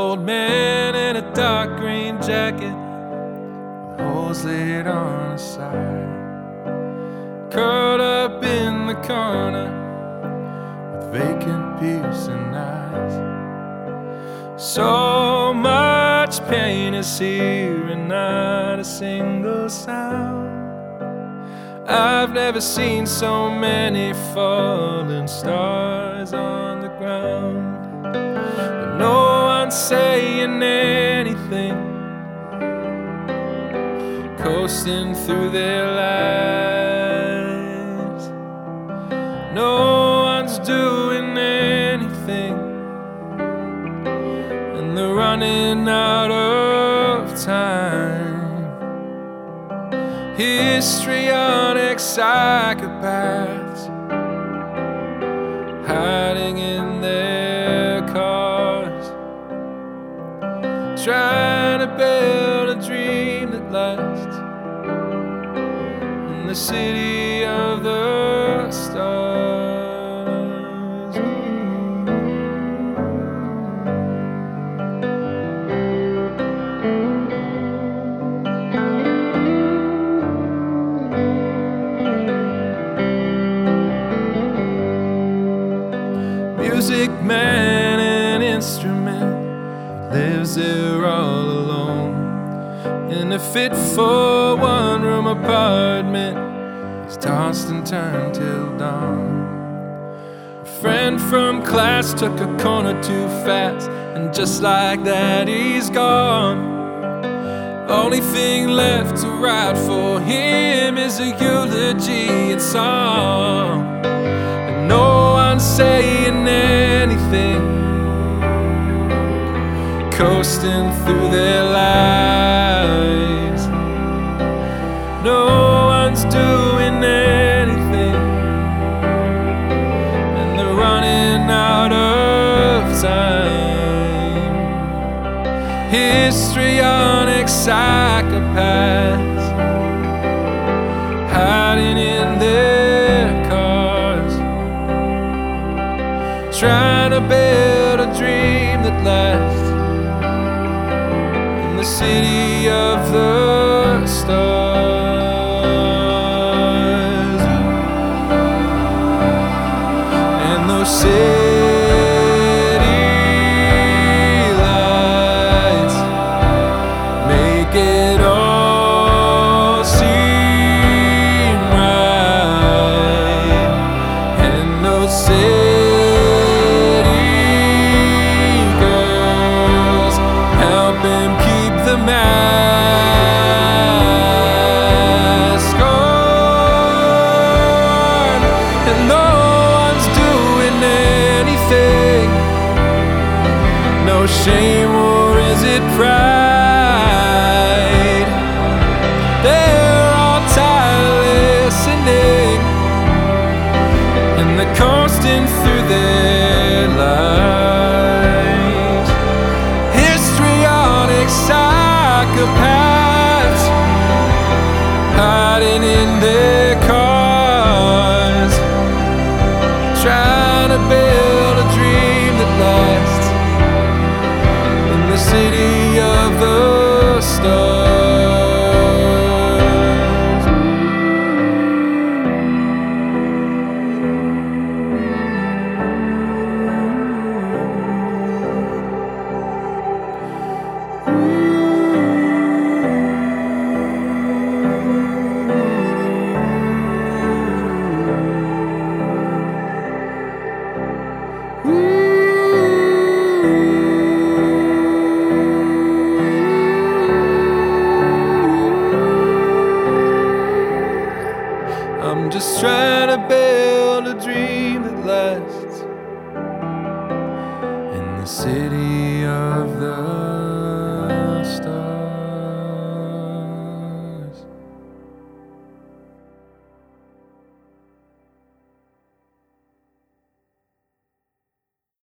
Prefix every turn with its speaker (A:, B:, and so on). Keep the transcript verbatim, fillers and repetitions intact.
A: old man in a dark green jacket with holes laid on his side, curled up in the corner with vacant piercing eyes. So much pain is here and not a single sound. I've never seen so many falling stars on the ground, but no one's saying anything, coasting through their lives. No one's doing anything, and they're running out of time. Histrionic psychopaths hiding in their cars, trying to build a dream that lasts in the city of the stars. Music man, an instrument, lives there all alone in a fit for one room apartment. He's tossed and turned till dawn. A friend from class took a corner too fast, and just like that he's gone. Only thing left to write for him is a eulogy in song. And no one's saying anything, coasting through their lives. No one's doing anything, and they're running out of time. Histrionic psychopaths hiding in their cars, trying to build a dream that lasts in the city of the stars. And those city lights make it all seem right. And those city girls help him keep the mask on. And no one's doing anything, no shame, or is it pride? They're all tired listening, and they're coasting through their lives. Histrionic psychopaths hiding in their cars, trying to build a dream that lasts in the city of the stars. I'm just trying to build a dream that lasts in the city of the stars.